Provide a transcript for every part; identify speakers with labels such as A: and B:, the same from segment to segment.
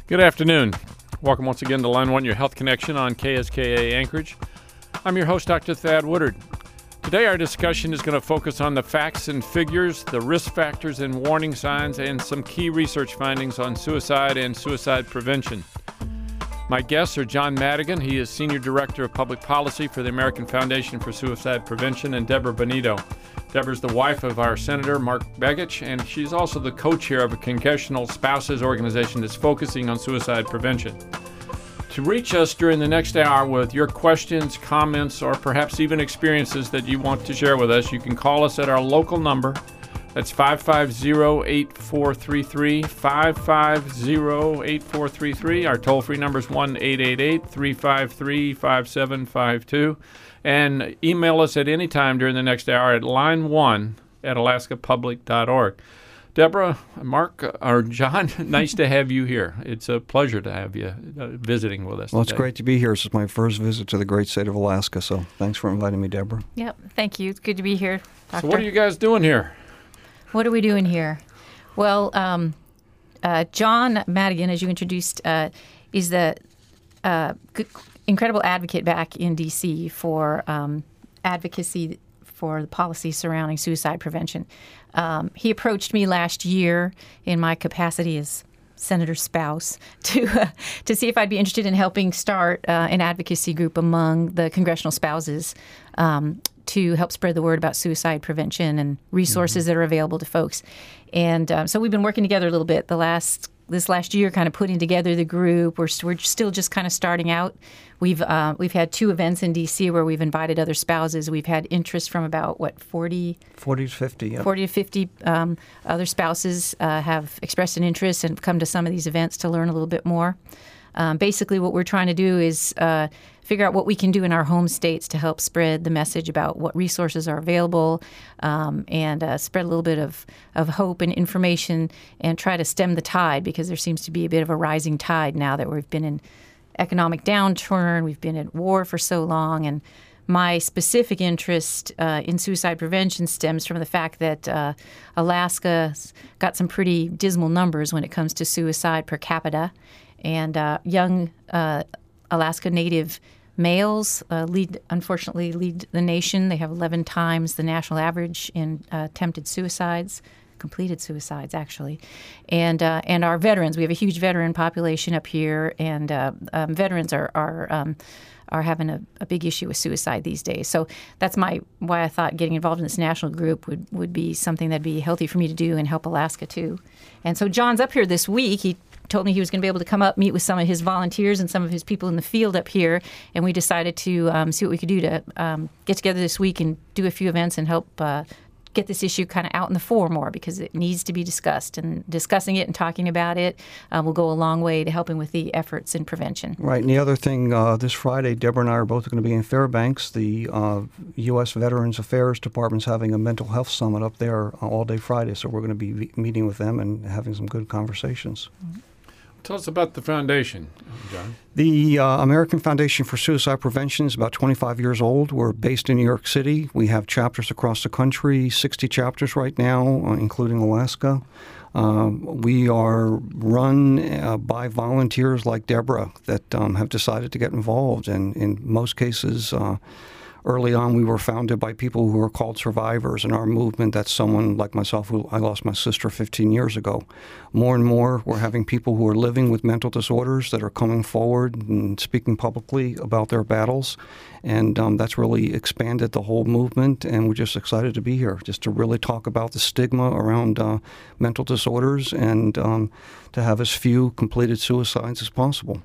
A: Good afternoon. Welcome once again to Line 1, your health connection on KSKA Anchorage. I'm your host, Dr. Thad Woodard. Today our discussion is going to focus on the facts and figures, the risk factors and warning signs, and some key research findings on suicide and suicide prevention. My guests are John Madigan. He is Senior Director of Public Policy for the American Foundation for Suicide Prevention, and Deborah Benito. Deborah's the wife of our Senator Mark Begich, and she's also the co-chair of a congressional spouses organization that's focusing on suicide prevention. To reach us during the next hour with your questions, comments, or perhaps even experiences that you want to share with us, you can call us at our local number. That's 550-8433, 550-8433. Our toll-free number is 1-888-353-5752. And email us at any time during the next hour at line1@alaskapublic.org. Deborah, Mark, or John, nice to have you here. It's a pleasure to have you visiting with us
B: Well,
A: today.
B: It's great to be here. This is my first visit to the great state of Alaska, so thanks for inviting me, Deborah.
C: Yep, thank you. It's good to be here, Doctor.
A: So what are you guys doing here?
C: What are we doing here? Well, John Madigan, as you introduced, is the incredible advocate back in D.C. for advocacy for the policy surrounding suicide prevention. He approached me last year in my capacity as Senator's spouse to see if I'd be interested in helping start an advocacy group among the congressional spouses to help spread the word about suicide prevention and resources that are available to folks. And so we've been working together a little bit this last year, kind of putting together the group. We're still just kind of starting out. We've had 2 events in D.C. where we've invited other spouses. We've had interest from about, 40
B: to 50, yeah.
C: 40 to 50 other spouses have expressed an interest and come to some of these events to learn a little bit more. Basically, what we're trying to do is figure out what we can do in our home states to help spread the message about what resources are available and spread a little bit of hope and information and try to stem the tide, because there seems to be a bit of a rising tide now that we've been in economic downturn, we've been at war for so long. And my specific interest in suicide prevention stems from the fact that Alaska's got some pretty dismal numbers when it comes to suicide per capita. And young Alaska Native males unfortunately lead the nation. They have 11 times the national average in attempted suicides, completed suicides, actually. And our veterans, we have a huge veteran population up here, and veterans are having a big issue with suicide these days. So that's why I thought getting involved in this national group would be something that'd be healthy for me to do and help Alaska too. And so John's up here this week. He told me he was going to be able to come up, meet with some of his volunteers and some of his people in the field up here, and we decided to see what we could do to get together this week and do a few events and help get this issue kind of out in the fore more, because it needs to be discussed, and discussing it and talking about it will go a long way to helping with the efforts in prevention.
B: Right, and the other thing, this Friday, Deborah and I are both going to be in Fairbanks. The U.S. Veterans Affairs Department's having a mental health summit up there all day Friday, so we're going to be meeting with them and having some good conversations.
C: Mm-hmm.
A: Tell us about the foundation, John.
B: The American Foundation for Suicide Prevention is about 25 years old. We're based in New York City. We have chapters across the country, 60 chapters right now, including Alaska. We are run by volunteers like Deborah that have decided to get involved. And in most cases, early on, we were founded by people who are called survivors. In our movement, that's someone like myself, who I lost my sister 15 years ago. More and more, we're having people who are living with mental disorders that are coming forward and speaking publicly about their battles. And that's really expanded the whole movement, and we're just excited to be here, just to really talk about the stigma around mental disorders and to have as few completed suicides as possible.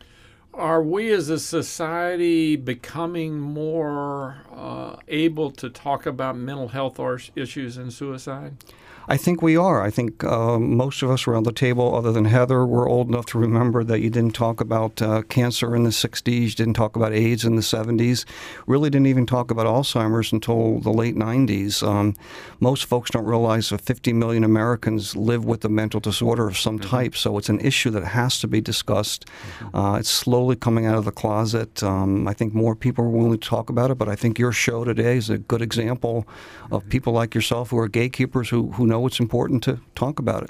A: Are we as a society becoming more able to talk about mental health issues and suicide?
B: I think we are. I think most of us around the table, other than Heather, were old enough to remember that you didn't talk about cancer in the 60s, you didn't talk about AIDS in the 70s, really didn't even talk about Alzheimer's until the late 90s. Most folks don't realize that 50 million Americans live with a mental disorder of some type, so it's an issue that has to be discussed. It's slowly coming out of the closet. I think more people are willing to talk about it, but I think your show today is a good example of people like yourself who are gatekeepers who know it's important to talk about it.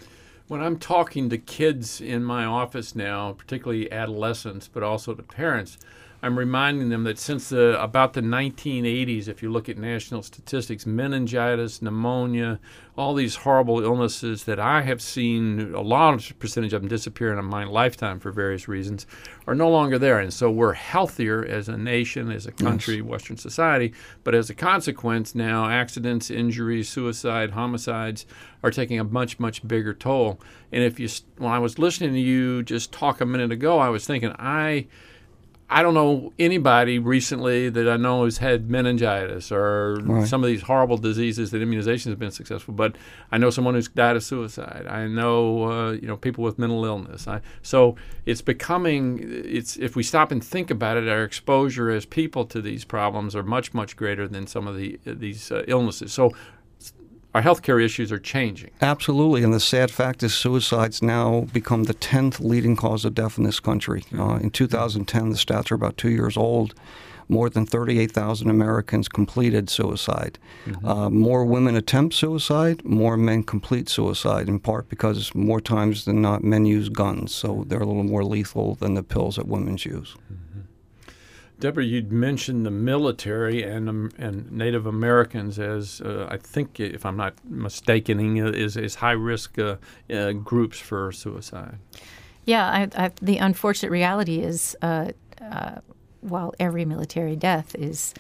A: When I'm talking to kids in my office now, particularly adolescents, but also to parents, I'm reminding them that since about the 1980s, if you look at national statistics, meningitis, pneumonia, all these horrible illnesses that I have seen, a large percentage of them disappear in my lifetime for various reasons, are no longer there. And so we're healthier as a nation, as a country, yes, Western society. But as a consequence, now accidents, injuries, suicide, homicides are taking a much, much bigger toll. And when I was listening to you just talk a minute ago, I was thinking, I don't know anybody recently that I know has had meningitis or
B: right,
A: some of these horrible diseases that immunization has been successful. But I know someone who's died of suicide. I know people with mental illness. So it's becoming. If we stop and think about it, our exposure as people to these problems are much, much greater than some of these illnesses. So our healthcare issues are changing.
B: Absolutely, and the sad fact is suicide's now become the 10th leading cause of death in this country. In 2010, the stats are about 2 years old. More than 38,000 Americans completed suicide. Mm-hmm. More women attempt suicide, more men complete suicide, in part because more times than not men use guns, so they're a little more lethal than the pills that women use. Mm-hmm.
A: Deborah, you'd mentioned the military and Native Americans as, I think, if I'm not mistaken, is high-risk groups for suicide.
C: Yeah, the unfortunate reality is, while every military death is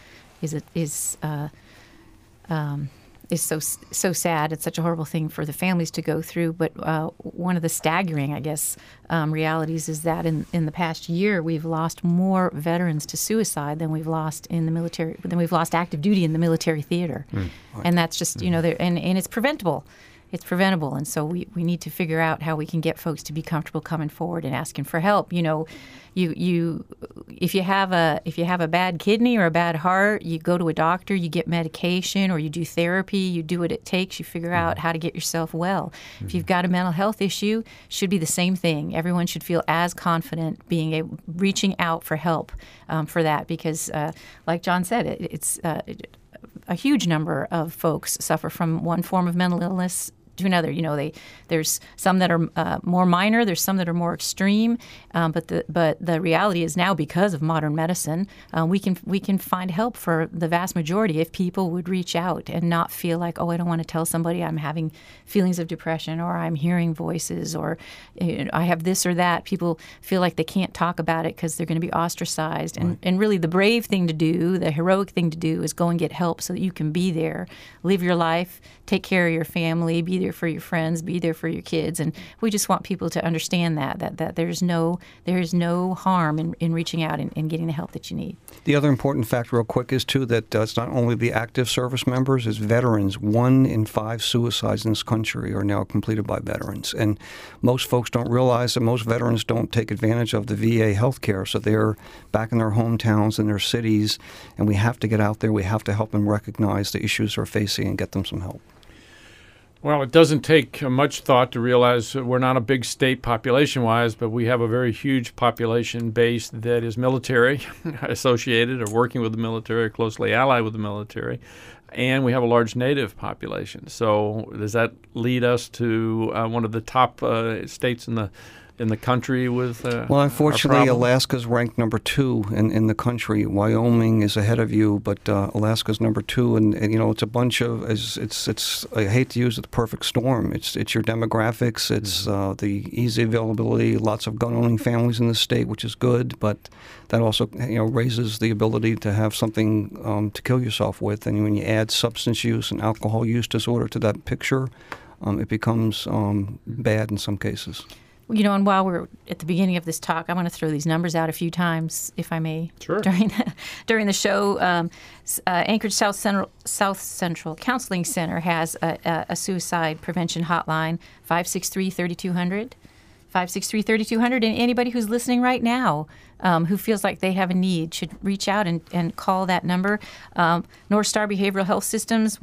C: so sad, it's such a horrible thing for the families to go through. But one of the staggering, I guess, realities is that in the past year we've lost more veterans to suicide than we've lost in the military, than we've lost active duty in the military theater, and that's just and it's preventable. It's preventable, and so we need to figure out how we can get folks to be comfortable coming forward and asking for help. If you have a bad kidney or a bad heart, you go to a doctor, you get medication, or you do therapy. You do what it takes. You figure out how to get yourself well. Mm-hmm. If you've got a mental health issue, should be the same thing. Everyone should feel as confident reaching out for help for that, because, like John said, it's a huge number of folks suffer from one form of mental illness to another. There's some that are more minor, there's some that are more extreme, but the reality is now, because of modern medicine, we can find help for the vast majority if people would reach out and not feel like, I don't want to tell somebody I'm having feelings of depression, or I'm hearing voices, or I have this or that. People feel like they can't talk about it because they're going to be ostracized.
B: Right.
C: And really the brave thing to do, the heroic thing to do, is go and get help so that you can be there, live your life, take care of your family, be there for your friends, be there for your kids. And we just want people to understand that there's no harm in reaching out and getting the help that you need.
B: The other important fact, real quick, is too that it's not only the active service members, it's veterans. 1 in 5 suicides in this country are now completed by veterans. And most folks don't realize that most veterans don't take advantage of the VA health care, so they're back in their hometowns and their cities, and we have to get out there. We have to help them recognize the issues they're facing and get them some help.
A: Well, it doesn't take much thought to realize we're not a big state population-wise, but we have a very huge population base that is military associated or working with the military, closely allied with the military, and we have a large Native population. So does that lead us to one of the top states in the country with
B: well, unfortunately, Alaska's ranked number 2 in the country. Wyoming is ahead of you, but Alaska's number 2, and it's a bunch of it's I hate to use it, the perfect storm. It's your demographics, it's the easy availability, lots of gun-owning families in the state, which is good, but that also raises the ability to have something to kill yourself with, and when you add substance use and alcohol use disorder to that picture, it becomes bad in some cases.
C: And while we're at the beginning of this talk, I want to throw these numbers out a few times, if I may.
A: Sure.
C: During the show, Anchorage South Central Counseling Center has a suicide prevention hotline, 563-3200. 563-3200, and anybody who's listening right now who feels like they have a need should reach out and call that number. North Star Behavioral Health Systems,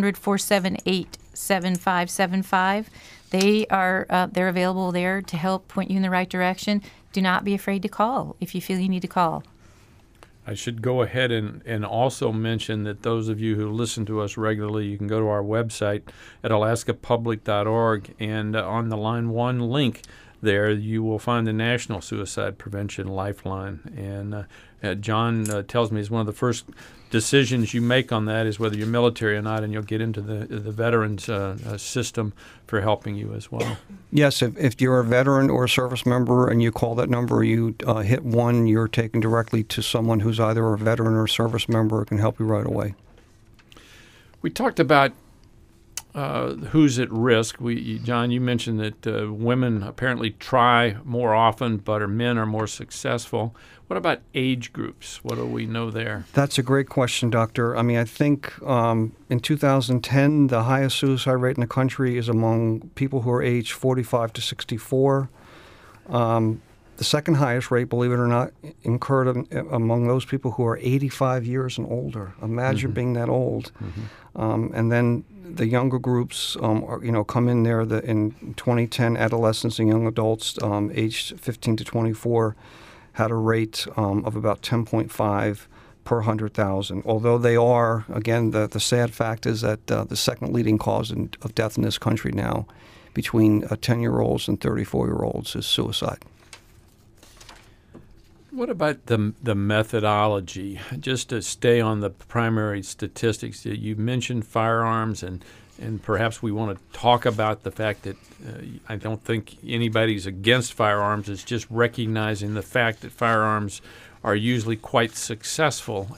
C: 1-800-478-7575. They're available there to help point you in the right direction. Do not be afraid to call if you feel you need to call.
A: I should go ahead and also mention that those of you who listen to us regularly, you can go to our website at alaskapublic.org, and on the Line 1 link there, you will find the National Suicide Prevention Lifeline. And John tells me it's one of the first decisions you make on that is whether you're military or not, and you'll get into the veterans system for helping you as well.
B: Yes, if you're a veteran or a service member and you call that number, you hit 1, you're taken directly to someone who's either a veteran or a service member who can help you right away.
A: We talked about who's at risk. John, you mentioned that women apparently try more often, but men are more successful. What about age groups? What do we know there?
B: That's a great question, Doctor. I mean, I think in 2010, the highest suicide rate in the country is among people who are aged 45 to 64. The second highest rate, believe it or not, occurred among those people who are 85 years and older. Imagine being that old. And then the younger groups, come in there. In 2010, adolescents and young adults aged 15 to 24 had a rate of about 10.5 per 100,000. Although they are, again, the sad fact is that the second leading cause of death in this country now between 10-year-olds and 34-year-olds is suicide.
A: What about the methodology? Just to stay on the primary statistics, you mentioned firearms, and perhaps we want to talk about the fact that I don't think anybody's against firearms. It's just recognizing the fact that firearms are usually quite successful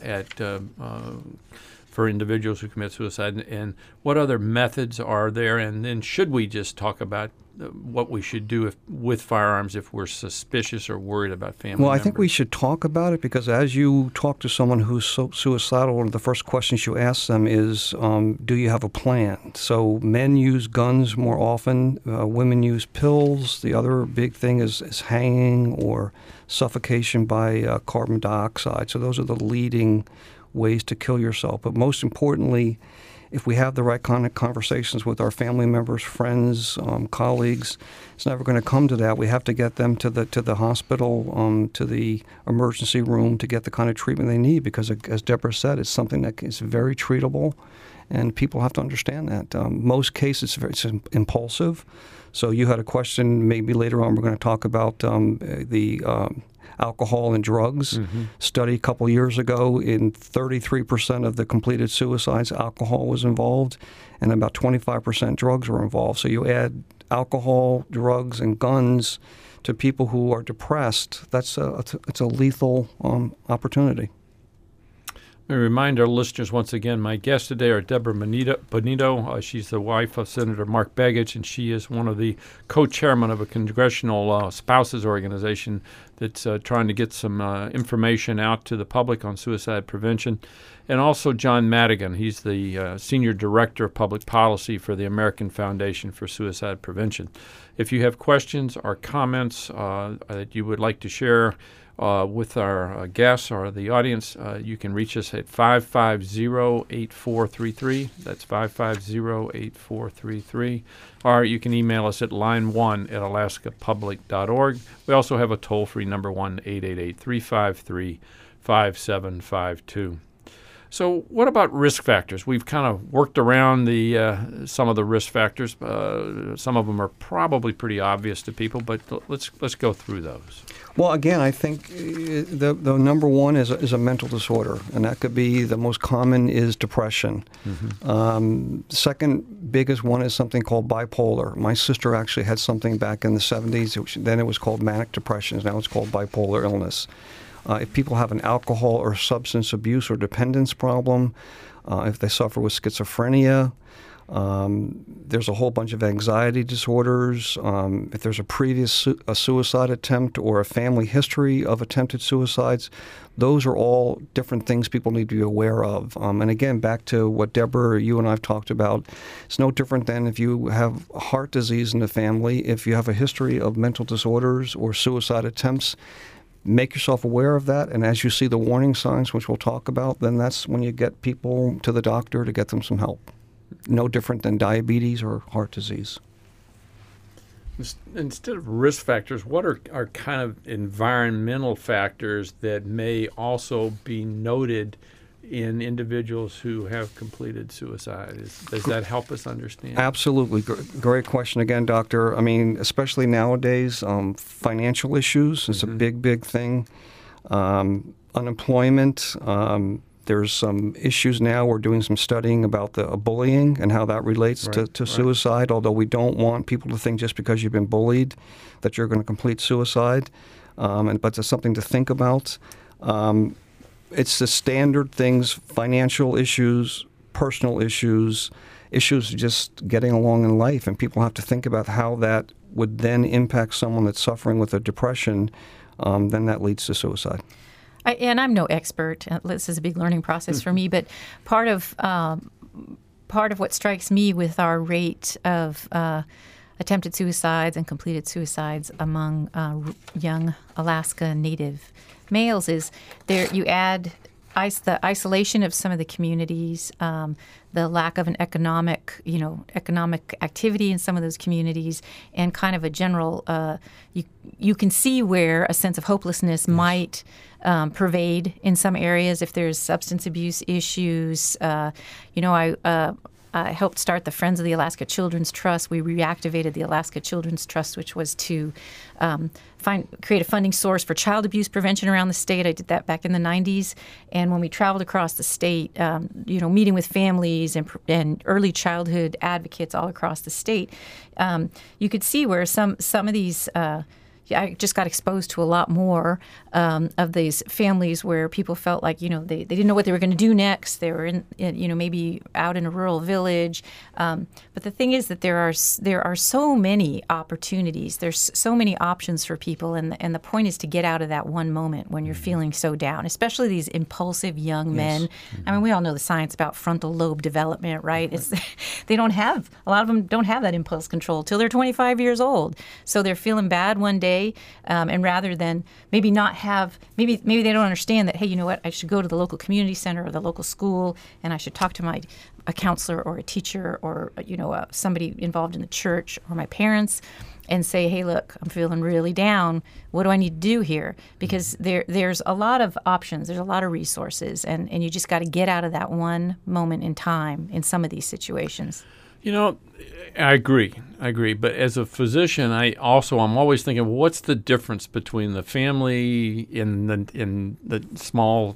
A: for individuals who commit suicide. And what other methods are there? And then should we just talk about what we should do with firearms if we're suspicious or worried about family members?
B: Well, I think we should talk about it because as you talk to someone who's suicidal, one of the first questions you ask them is, do you have a plan? So men use guns more often. Women use pills. The other big thing is hanging or suffocation by carbon dioxide. So those are the leading ways to kill yourself. But most importantly, if we have the right kind of conversations with our family members, friends, colleagues, it's never going to come to that. We have to get them to the hospital, to the emergency room to get the kind of treatment they need because, as Deborah said, it's something that is very treatable, and people have to understand that. Most cases, it's impulsive. So you had a question, maybe later on we're going to talk about the alcohol and drugs. Study a couple years ago, in 33% of the completed suicides, alcohol was involved, and about 25% drugs were involved. So you add alcohol, drugs, and guns to people who are depressed, it's a lethal opportunity.
A: Let me remind our listeners once again, my guests today are Deborah Bonito. She's the wife of Senator Mark Begich, and she is one of the co-chairmen of a congressional spouses organization that's trying to get some information out to the public on suicide prevention. And also John Madigan. He's the Senior Director of Public Policy for the American Foundation for Suicide Prevention. If you have questions or comments that you would like to share with our guests or the audience, you can reach us at 550-8433. That's 550-8433. Or you can email us at line1@alaskapublic.org. We also have a toll-free number, 1-888-353-5752. So what about risk factors? We've kind of worked around some of the risk factors. Some of them are probably pretty obvious to people, but let's go through those.
B: Well, again, I think the number one is a mental disorder, and that could be the most common is depression. Second biggest one is something called bipolar. My sister actually had something back in the 70s. Then it was called manic depression. Now it's called bipolar illness. If people have an alcohol or substance abuse or dependence problem, if they suffer with schizophrenia, there's a whole bunch of anxiety disorders. If there's a previous suicide attempt or a family history of attempted suicides, those are all different things people need to be aware of. And again, back to what Deborah, you and I have talked about, it's no different than if you have heart disease in the family, if you have a history of mental disorders or suicide attempts. Make yourself aware of that, and as you see the warning signs, which we'll talk about, then that's when you get people to the doctor to get them some help. No different than diabetes or heart disease.
A: Instead of risk factors, what are kind of environmental factors that may also be noted in individuals who have completed suicide? Does that help us understand?
B: Absolutely. Great question again, Doctor. I mean, especially nowadays, financial issues is a big thing. Unemployment. There's some issues now. We're doing some studying about the bullying and how that relates to suicide, although we don't want people to think just because you've been bullied that you're going to complete suicide. But it's something to think about. It's the standard things, financial issues, personal issues just getting along in life, and people have to think about how that would then impact someone that's suffering with a depression, then that leads to suicide.
C: And I'm no expert. This is a big learning process for me, but part of what strikes me with our rate of attempted suicides and completed suicides among young Alaska Native males is you add the isolation of some of the communities, the lack of an economic activity in some of those communities, and kind of a general, you can see where a sense of hopelessness might pervade in some areas if there's substance abuse issues. I helped start the Friends of the Alaska Children's Trust. We reactivated the Alaska Children's Trust, which was to create a funding source for child abuse prevention around the state. I did that back in the 90s. And when we traveled across the state, meeting with families and early childhood advocates all across the state, you could see where some of these I just got exposed to a lot more of these families where people felt like, they didn't know what they were going to do next. They were maybe out in a rural village. But the thing is that there are so many opportunities. There's so many options for people. And the point is to get out of that one moment when you're feeling so down, especially these impulsive young men. I mean, we all know the science about frontal lobe development, right? A lot of them don't have that impulse control till they're 25 years old. So they're feeling bad one day. And rather than maybe not have, maybe they don't understand that, hey, you know what, I should go to the local community center or the local school and I should talk to a counselor or a teacher or, somebody involved in the church or my parents and say, hey, look, I'm feeling really down. What do I need to do here? Because there's a lot of options. There's a lot of resources. And you just got to get out of that one moment in time in some of these situations.
A: I agree. But as a physician, I'm always thinking, what's the difference between the family in the small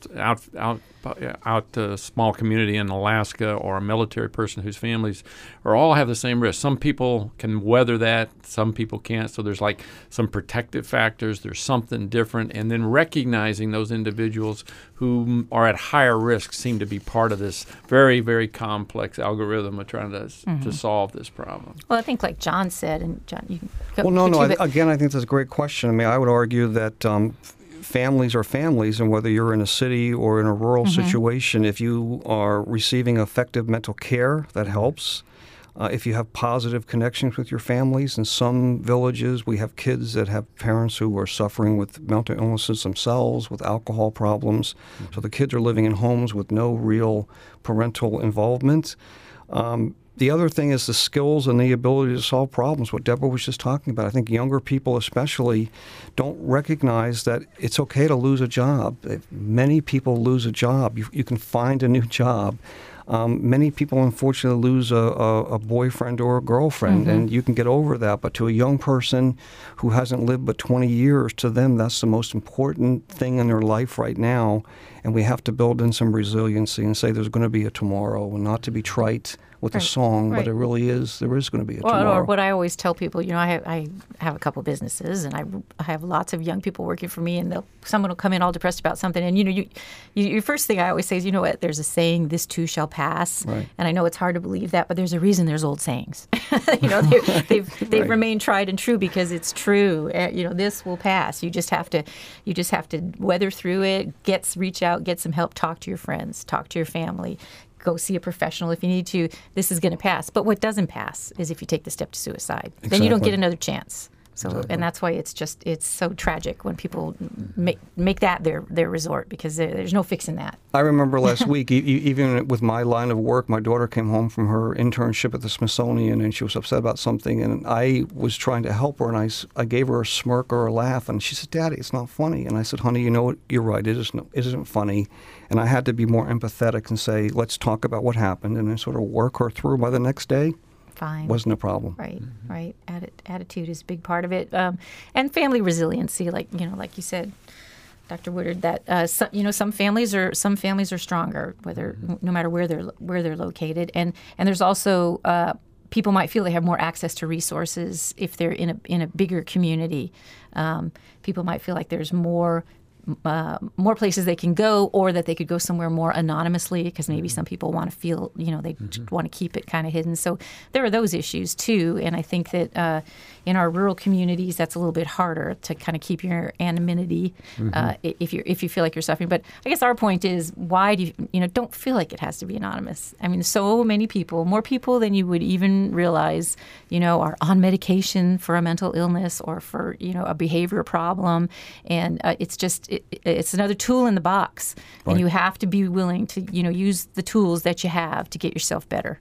A: small community in Alaska or a military person whose families all have the same risk? Some people can weather that, some people can't. So there's like some protective factors. There's something different, and then recognizing those individuals who are at higher risk seem to be part of this very, very complex algorithm of trying to solve this problem.
C: Well, I think like John said, and John, you can go.
B: Well, no. Again, I think that's a great question. I mean, I would argue that families are families, and whether you're in a city or in a rural situation, if you are receiving effective mental care, that helps. If you have positive connections with your families, in some villages we have kids that have parents who are suffering with mental illnesses themselves, with alcohol problems. So the kids are living in homes with no real parental involvement. The other thing is the skills and the ability to solve problems, what Deborah was just talking about. I think younger people especially don't recognize that it's okay to lose a job. Many people lose a job. You can find a new job. Many people, unfortunately, lose a boyfriend or a girlfriend, and you can get over that. But to a young person who hasn't lived but 20 years, to them, that's the most important thing in their life right now. And we have to build in some resiliency and say there's going to be a tomorrow, and not to be trite with a song, but there is going to be a tomorrow. Or
C: what I always tell people, I have a couple businesses, and I have lots of young people working for me, and someone will come in all depressed about something, and your first thing I always say is, there's a saying, this too shall pass, and I know it's hard to believe that, but there's a reason there's old sayings. They've remained tried and true because it's true. This will pass. You just have to weather through it. Reach out, get some help, talk to your friends, talk to your family. Go see a professional if you need to. This is going to pass. But what doesn't pass is if you take the step to suicide. Exactly. Then you don't get another chance. So,
B: Exactly.
C: and that's why it's so tragic when people make that their resort, because there's no fixing that.
B: I remember last week, even with my line of work, my daughter came home from her internship at the Smithsonian, and she was upset about something, and I was trying to help her, and I gave her a smirk or a laugh, and she said, "Daddy, it's not funny." And I said, "Honey, you know what? You're right. It isn't funny." And I had to be more empathetic and say, "Let's talk about what happened," and then sort of work her through. By the next day,
C: Fine.
B: wasn't a problem.
C: Right, right. Attitude is a big part of it, and family resiliency, like you said, Dr. Woodard. That some families are stronger, no matter where they're located, and there's also people might feel they have more access to resources if they're in a bigger community. People might feel like there's more places they can go, or that they could go somewhere more anonymously, because maybe some people want to feel, they want to keep it kind of hidden. So there are those issues too. And I think that in our rural communities, that's a little bit harder to kind of keep your anonymity if you feel like you're suffering. But I guess our point is, why do you don't feel like it has to be anonymous? I mean, so many people, more people than you would even realize, are on medication for a mental illness or for a behavior problem, and it's another tool in the box,
B: Right.
C: and you have to be willing to use the tools that you have to get yourself better.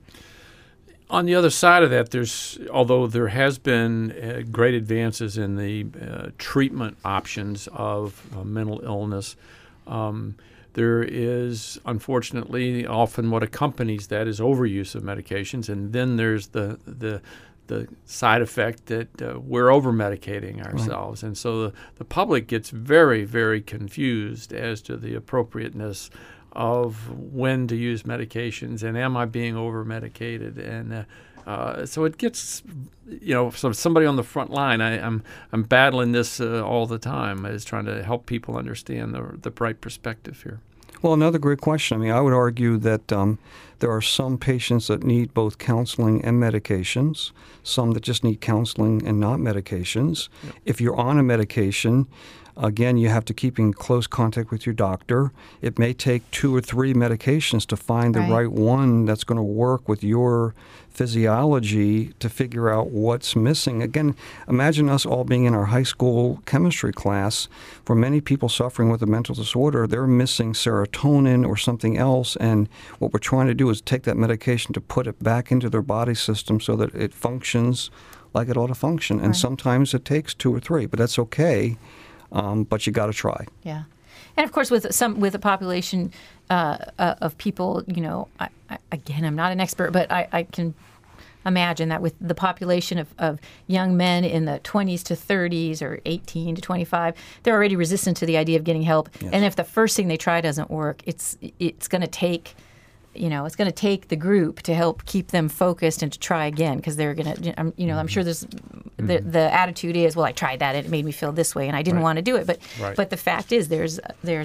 A: On the other side of that, although there has been great advances in the treatment options of mental illness, there is, unfortunately, often what accompanies that is overuse of medications, and then there's the side effect that we're over-medicating ourselves. Right. And so the public gets very, very confused as to the appropriateness of when to use medications, and am I being over-medicated? And so it gets, so somebody on the front line, I'm battling this all the time, is trying to help people understand the right perspective here.
B: Well, another great question. I mean, I would argue that there are some patients that need both counseling and medications, some that just need counseling and not medications. Yep. If you're on a medication, again, you have to keep in close contact with your doctor. It may take 2 or 3 medications to find the right one that's going to work with your physiology to figure out what's missing. Again, imagine us all being in our high school chemistry class. For many people suffering with a mental disorder, they're missing serotonin or something else, and what we're trying to do is take that medication to put it back into their body system so that it functions like it ought to function. And sometimes it takes 2 or 3, but that's okay. But you got to try.
C: Yeah, and of course, with a population of people, again, I'm not an expert, but I can imagine that with the population of young men in the 20s to 30s or 18 to 25, they're already resistant to the idea of getting help. Yes. And if the first thing they try doesn't work, it's going to take. It's going to take the group to help keep them focused and to try again, because they're going to, I'm sure there's the attitude is, well, I tried that and it made me feel this way and I didn't want to do it. But the fact is, there's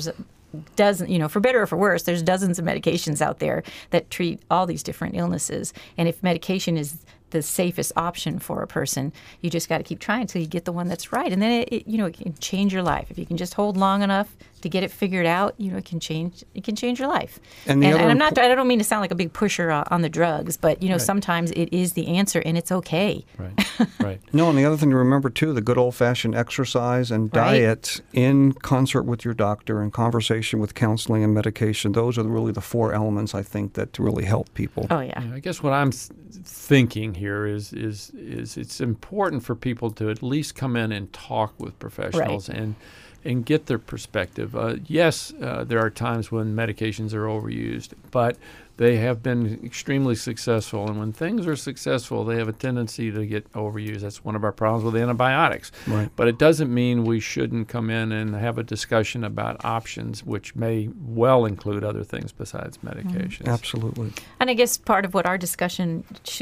C: dozens, for better or for worse, there's dozens of medications out there that treat all these different illnesses. And if medication is the safest option for a person, you just got to keep trying until you get the one that's right. And then it can change your life. If you can just hold long enough to get it figured out, it can change your life. And I don't mean to sound like a big pusher on the drugs, but sometimes it is the answer, and it's okay.
A: Right.
B: No, and the other thing to remember too, the good old-fashioned exercise and diet in concert with your doctor and conversation with counseling and medication. Those are really the 4 elements, I think, that really help people.
C: Oh yeah.
A: I guess what I'm thinking here is it's important for people to at least come in and talk with professionals and get their perspective. Yes, there are times when medications are overused, but they have been extremely successful. And when things are successful, they have a tendency to get overused. That's one of our problems with antibiotics.
B: Right.
A: But it doesn't mean we shouldn't come in and have a discussion about options, which may well include other things besides medications.
B: Absolutely.
C: And I guess part of what our discussion,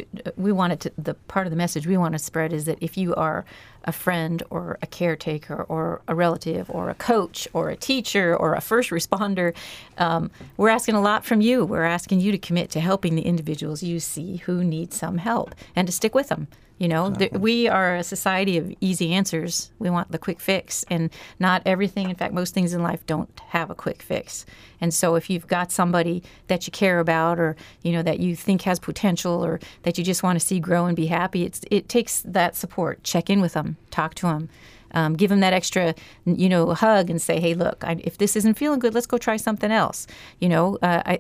C: the part of the message we want to spread is that if you are a friend or a caretaker or a relative or a coach or a teacher or a first responder, we're asking a lot from you. We're asking you to commit to helping the individuals you see who need some help and to stick with them. You know, we are a society of easy answers. We want the quick fix, and not everything. In fact, most things in life don't have a quick fix. And so if you've got somebody that you care about, or, you know, that you think has potential, or that you just want to see grow and be happy, it takes that support. Check in with them, talk to them. Give them that extra, you know, hug and say, hey, look, if this isn't feeling good, let's go try something else. You know,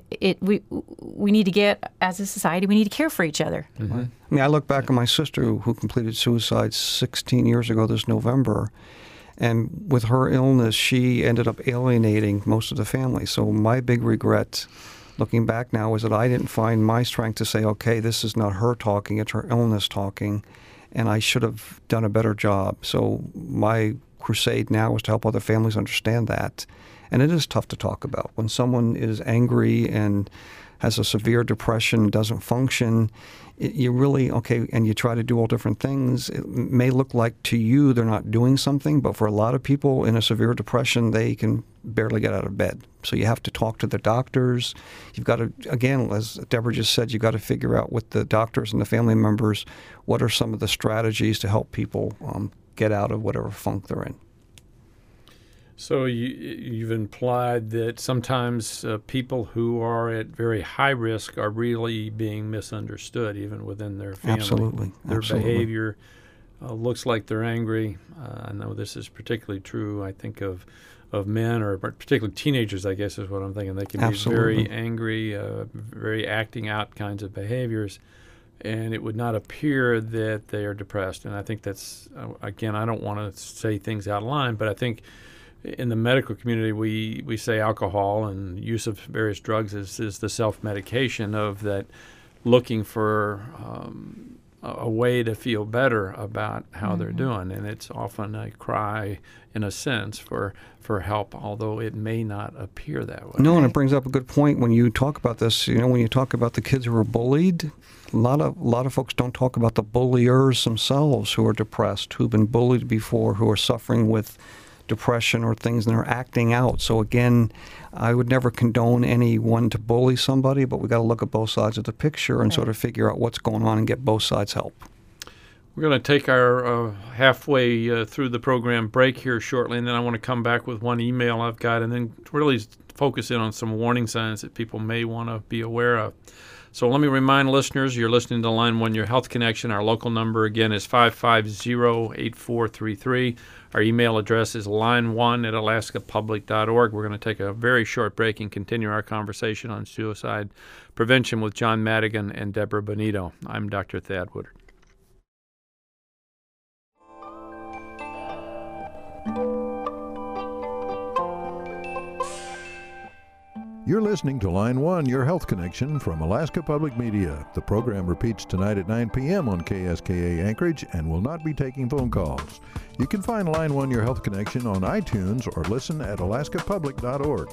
C: we need to get, as a society, we need to care for each other.
B: Mm-hmm. I mean, I look back at my sister who completed suicide 16 years ago this November. And with her illness, she ended up alienating most of the family. So my big regret, looking back now, is that I didn't find my strength to say, okay, this is not her talking, it's her illness talking. And I should have done a better job. So my crusade now is to help other families understand that. And it is tough to talk about. When someone is angry and has a severe depression, doesn't function, you really, okay, and you try to do all different things. It may look like to you they're not doing something, but for a lot of people in a severe depression, they can barely get out of bed. So you have to talk to the doctors. You've got to, again, as Deborah just said, you've got to figure out with the doctors and the family members what are some of the strategies to help people get out of whatever funk they're in.
A: So you've implied that sometimes people who are at very high risk are really being misunderstood, even within their family.
B: Absolutely.
A: Their behavior looks like they're angry. I know this is particularly true, I think, of men, or particularly teenagers, I guess is what I'm thinking. They can be very angry, very acting out kinds of behaviors, and it would not appear that they are depressed. And I think that's, again, I don't want to say things out of line, but I think in the medical community, we say alcohol and use of various drugs is the self-medication of that, looking for a way to feel better about how they're doing. And it's often a cry, in a sense, for help, although it may not appear that way.
B: No, and it brings up a good point when you talk about this. You know, when you talk about the kids who are bullied, a lot of folks don't talk about the bulliers themselves who are depressed, who've been bullied before, who are suffering with depression or things, and they're acting out. So again, I would never condone anyone to bully somebody, but we got to look at both sides of the picture and sort of figure out what's going on and get both sides help.
A: We're going to take our halfway through the program break here shortly, and then I want to come back with one email I've got, and then really focus in on some warning signs that people may want to be aware of. So let me remind listeners, you're listening to Line 1, Your Health Connection. Our local number, again, is 550-8433. Our email address is line1@alaskapublic.org. We're going to take a very short break and continue our conversation on suicide prevention with John Madigan and Deborah Bonito. I'm Dr. Thad Woodard.
D: You're listening to Line 1, Your Health Connection from Alaska Public Media. The program repeats tonight at 9 p.m. on KSKA Anchorage and will not be taking phone calls. You can find Line 1, Your Health Connection on iTunes or listen at alaskapublic.org.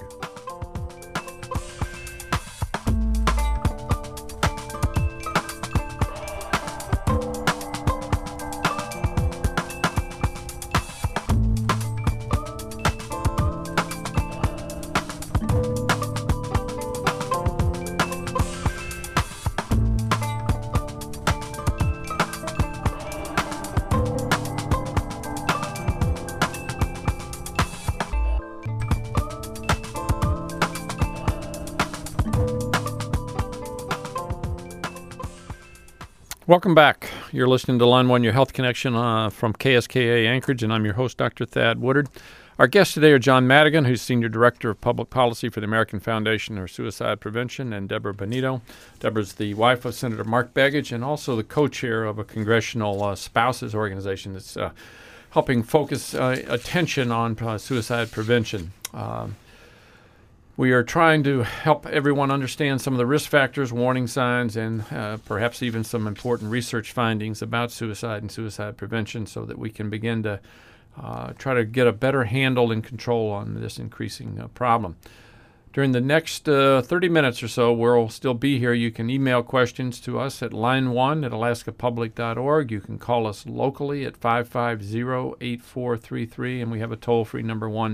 A: Welcome back. You're listening to Line 1, Your Health Connection from KSKA Anchorage, and I'm your host, Dr. Thad Woodard. Our guests today are John Madigan, who's Senior Director of Public Policy for the American Foundation for Suicide Prevention, and Deborah Bonito. Deborah's the wife of Senator Mark Begich and also the co-chair of a congressional spouses organization that's helping focus attention on suicide prevention. We are trying to help everyone understand some of the risk factors, warning signs, and perhaps even some important research findings about suicide and suicide prevention so that we can begin to try to get a better handle and control on this increasing problem. During the next 30 minutes or so, we'll still be here. You can email questions to us at line1@alaskapublic.org. You can call us locally at 550-8433, and we have a toll-free number 1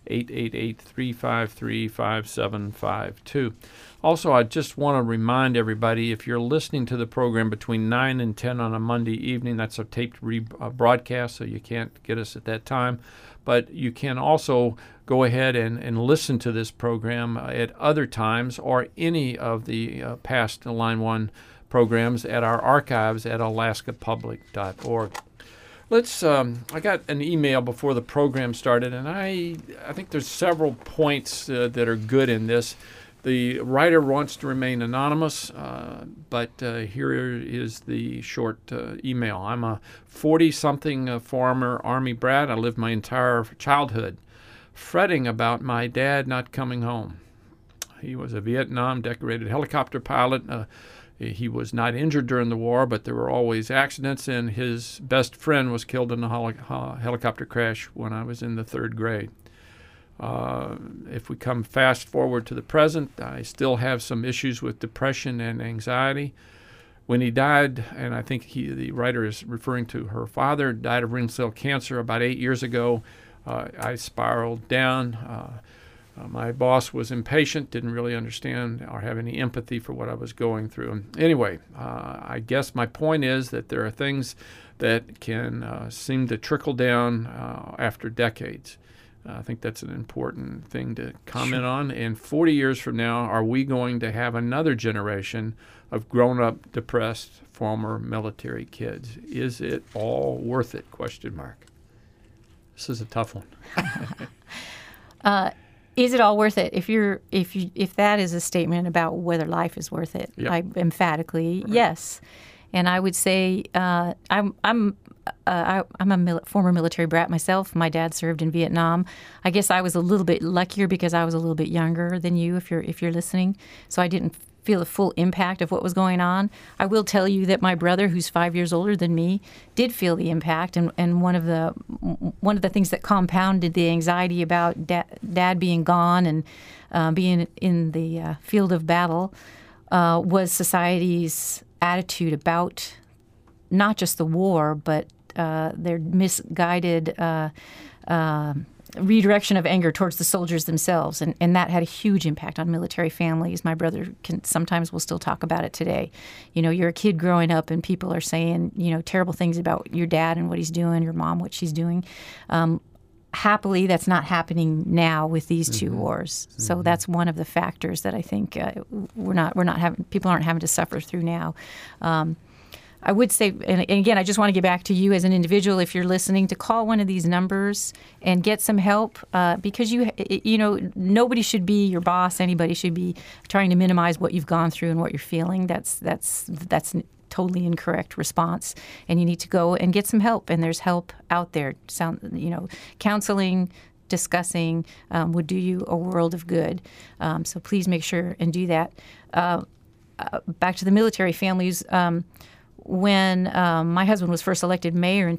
A: 888-353-5752. Also, I just want to remind everybody, if you're listening to the program between 9 and 10 on a Monday evening, that's a taped broadcast, so you can't get us at that time. But you can also go ahead and listen to this program at other times or any of the past Line 1 programs at our archives at alaskapublic.org. I got an email before the program started, and I think there's several points that are good in this. The writer wants to remain anonymous, but here is the short email. I'm a 40-something former Army brat. I lived my entire childhood fretting about my dad not coming home. He was a Vietnam decorated helicopter pilot. He was not injured during the war, but there were always accidents, and his best friend was killed in a helicopter crash when I was in the 3rd grade. If we come fast forward to the present, I still have some issues with depression and anxiety. When he died, and I think the writer is referring to her father, died of renal cell cancer about 8 years ago, I spiraled down. My boss was impatient, didn't really understand or have any empathy for what I was going through. And anyway, I guess my point is that there are things that can seem to trickle down after decades. I think that's an important thing to comment on. And 40 years from now, are we going to have another generation of grown-up, depressed, former military kids? Is it all worth it? ? This is a tough one.
C: Is it all worth it? If that is a statement about whether life is worth it,
A: Yep.
C: I emphatically yes. And I would say I'm a former military brat myself. My dad served in Vietnam. I guess I was a little bit luckier because I was a little bit younger than you, if you're listening. So I didn't feel the full impact of what was going on. I will tell you that my brother, who's 5 years older than me, did feel the impact. And one of the things that compounded the anxiety about dad being gone and being in the field of battle was society's attitude about not just the war, but their misguided redirection of anger towards the soldiers themselves. And that had a huge impact on military families. My brother sometimes will still talk about it today. You know, you're a kid growing up and people are saying, terrible things about your dad and what he's doing, your mom, what she's doing. Happily, that's not happening now with these two wars. So that's one of the factors that I think people aren't having to suffer through now. I would say, and again, I just want to get back to you as an individual, if you're listening, to call one of these numbers and get some help, because nobody should be your boss. Anybody should be trying to minimize what you've gone through and what you're feeling. That's totally incorrect response, and you need to go and get some help. And there's help out there. Counseling, discussing would do you a world of good. So please make sure and do that. Back to the military families. When my husband was first elected mayor in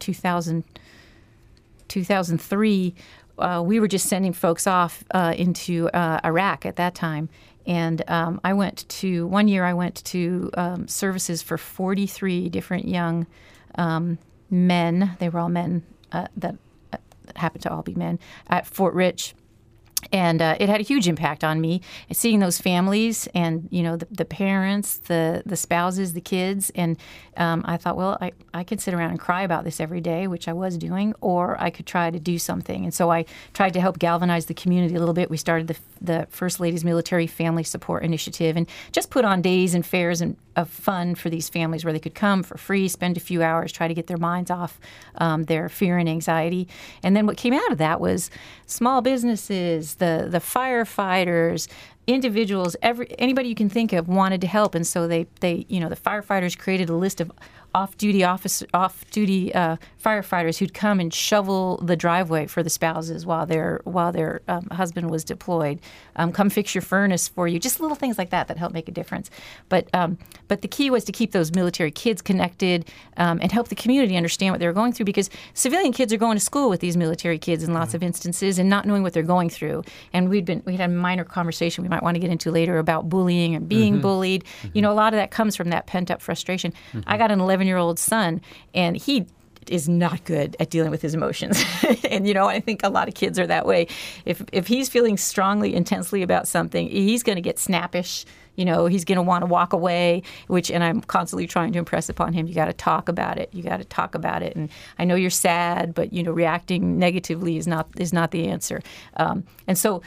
C: 2003, we were just sending folks off into Iraq at that time. And I went to services for 43 different young men. They were all men that happened to all be men at Fort Rich. And it had a huge impact on me, seeing those families and, the parents, the spouses, the kids. And I thought, well, I could sit around and cry about this every day, which I was doing, or I could try to do something. And so I tried to help galvanize the community a little bit. We started the First Lady's Military Family Support Initiative and just put on days and fairs of fun for these families where they could come for free, spend a few hours, try to get their minds off their fear and anxiety. And then what came out of that was small businesses, the firefighters, individuals, anybody you can think of wanted to help. And so they the firefighters created a list of off-duty firefighters who'd come and shovel the driveway for the spouses while their husband was deployed. Come fix your furnace for you. Just little things like that help make a difference. But the key was to keep those military kids connected and help the community understand what they were going through, because civilian kids are going to school with these military kids in lots of instances and not knowing what they're going through. And we had a minor conversation we might want to get into later about bullying and being bullied. A lot of that comes from that pent-up frustration. I got an 11-year-old son, and he just is not good at dealing with his emotions. And, I think a lot of kids are that way. If he's feeling strongly, intensely about something, he's going to get snappish. He's going to want to walk away, and I'm constantly trying to impress upon him, you got to talk about it. You got to talk about it. And I know you're sad, but, reacting negatively is not the answer. And so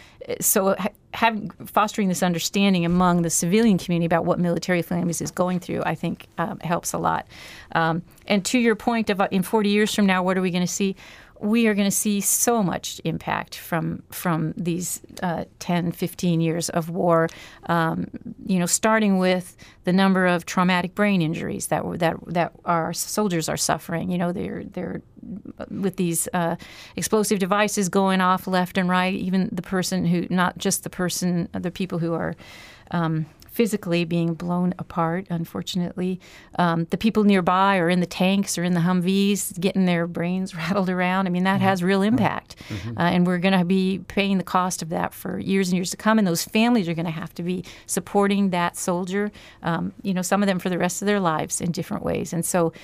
C: fostering this understanding among the civilian community about what military families is going through, I think helps a lot. And to your point of in 40 years from now, what are we going to see? We are going to see so much impact from these 10, 15 years of war, starting with the number of traumatic brain injuries that our soldiers are suffering. They're with these explosive devices going off left and right. Even the person who, not just the people who are physically being blown apart, unfortunately. The people nearby or in the tanks or in the Humvees getting their brains rattled around. I mean, that has real impact. And we're going to be paying the cost of that for years and years to come. And those families are going to have to be supporting that soldier, some of them for the rest of their lives in different ways. And so,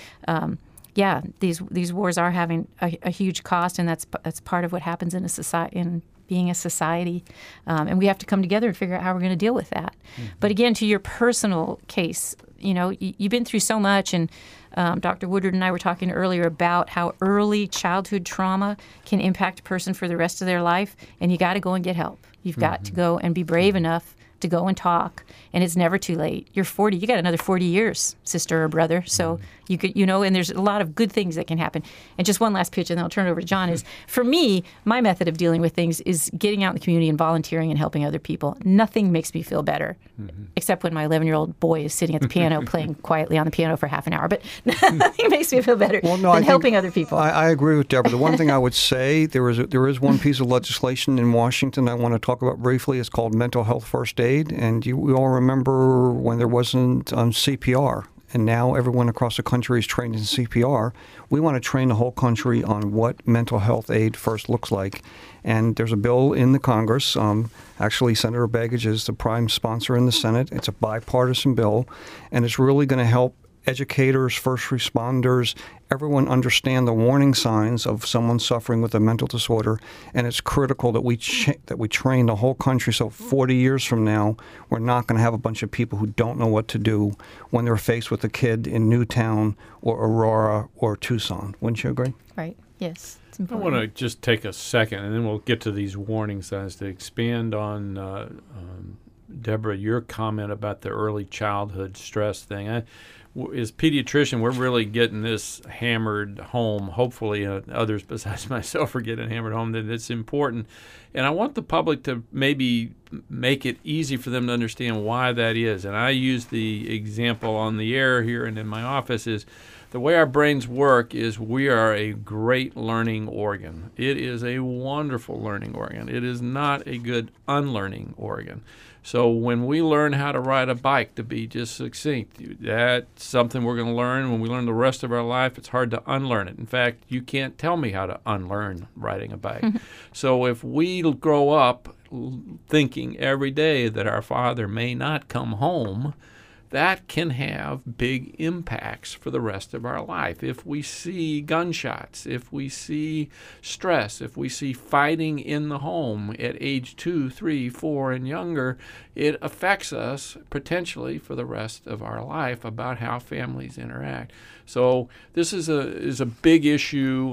C: these wars are having a huge cost, and that's part of what happens in a society, in being a society, and we have to come together and figure out how we're going to deal with that. But again, to your personal case, you've been through so much, and Dr. Woodard and I were talking earlier about how early childhood trauma can impact a person for the rest of their life, and you got to go and get help. You've got to go and be brave enough to go and talk, and it's never too late. You're 40. You got another 40 years, sister or brother. So you could, and there's a lot of good things that can happen. And just one last pitch, and then I'll turn it over to John, is for me, my method of dealing with things is getting out in the community and volunteering and helping other people. Nothing makes me feel better, except when my 11-year-old boy is sitting at the piano playing quietly on the piano for half an hour. But nothing makes me feel better than helping other people.
B: I agree with Deborah. The one thing I would say, there is one piece of legislation in Washington I want to talk about briefly. It's called Mental Health First Aid. And we all remember when there wasn't CPR, and now everyone across the country is trained in CPR. We want to train the whole country on what mental health aid first looks like. And there's a bill in the Congress. Actually, Senator Begich is the prime sponsor in the Senate. It's a bipartisan bill, and it's really going to help educators, first responders, everyone understand the warning signs of someone suffering with a mental disorder, and it's critical that we train the whole country so 40 years from now, we're not going to have a bunch of people who don't know what to do when they're faced with a kid in Newtown or Aurora or Tucson. Wouldn't you agree?
C: Right. Yes. It's
A: I
C: important.
A: want to just take a second, and then we'll get to these warning signs to expand on, Deborah, your comment about the early childhood stress thing. As pediatrician, we're really getting this hammered home. Hopefully others besides myself are getting hammered home that it's important. And I want the public to maybe make it easy for them to understand why that is. And I use the example on the air here and in my office is the way our brains work is we are a great learning organ. It is a wonderful learning organ. It is not a good unlearning organ. So when we learn how to ride a bike, to be just succinct, that's something we're going to learn. When we learn the rest of our life, it's hard to unlearn it. In fact, you can't tell me how to unlearn riding a bike. So if we grow up thinking every day that our father may not come home, that can have big impacts for the rest of our life. If we see gunshots, if we see stress, if we see fighting in the home at age 2, 3, 4, and younger, it affects us potentially for the rest of our life about how families interact. So this is a big issue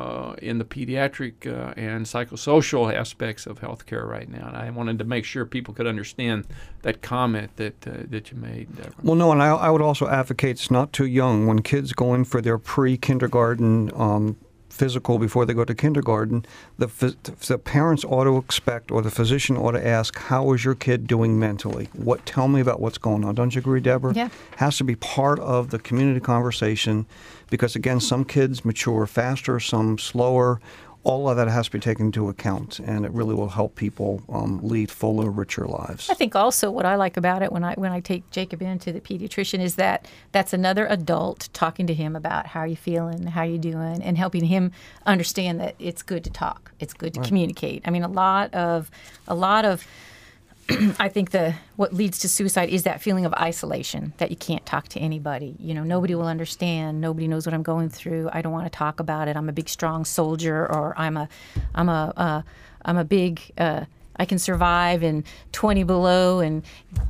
A: in the pediatric and psychosocial aspects of healthcare right now. And I wanted to make sure people could understand that comment that you made, Deborah.
B: Well, no, and I would also advocate it's not too young. When kids go in for their pre-kindergarten physical before they go to kindergarten, the parents ought to expect, or the physician ought to ask, how is your kid doing mentally? Tell me about what's going on. Don't you agree, Deborah?
C: Yeah.
B: Has to be part of the community conversation because, again, some kids mature faster, some slower. All of that has to be taken into account, and it really will help people lead fuller, richer lives.
C: I think also what I like about it when I take Jacob into the pediatrician is that that's another adult talking to him about how you feeling, how you doing, and helping him understand that it's good to talk, it's good to communicate. I mean, a lot of I think what leads to suicide is that feeling of isolation, that you can't talk to anybody. Nobody will understand. Nobody knows what I'm going through. I don't want to talk about it. I'm a big, strong soldier, or I'm a big. I can survive in 20 below, and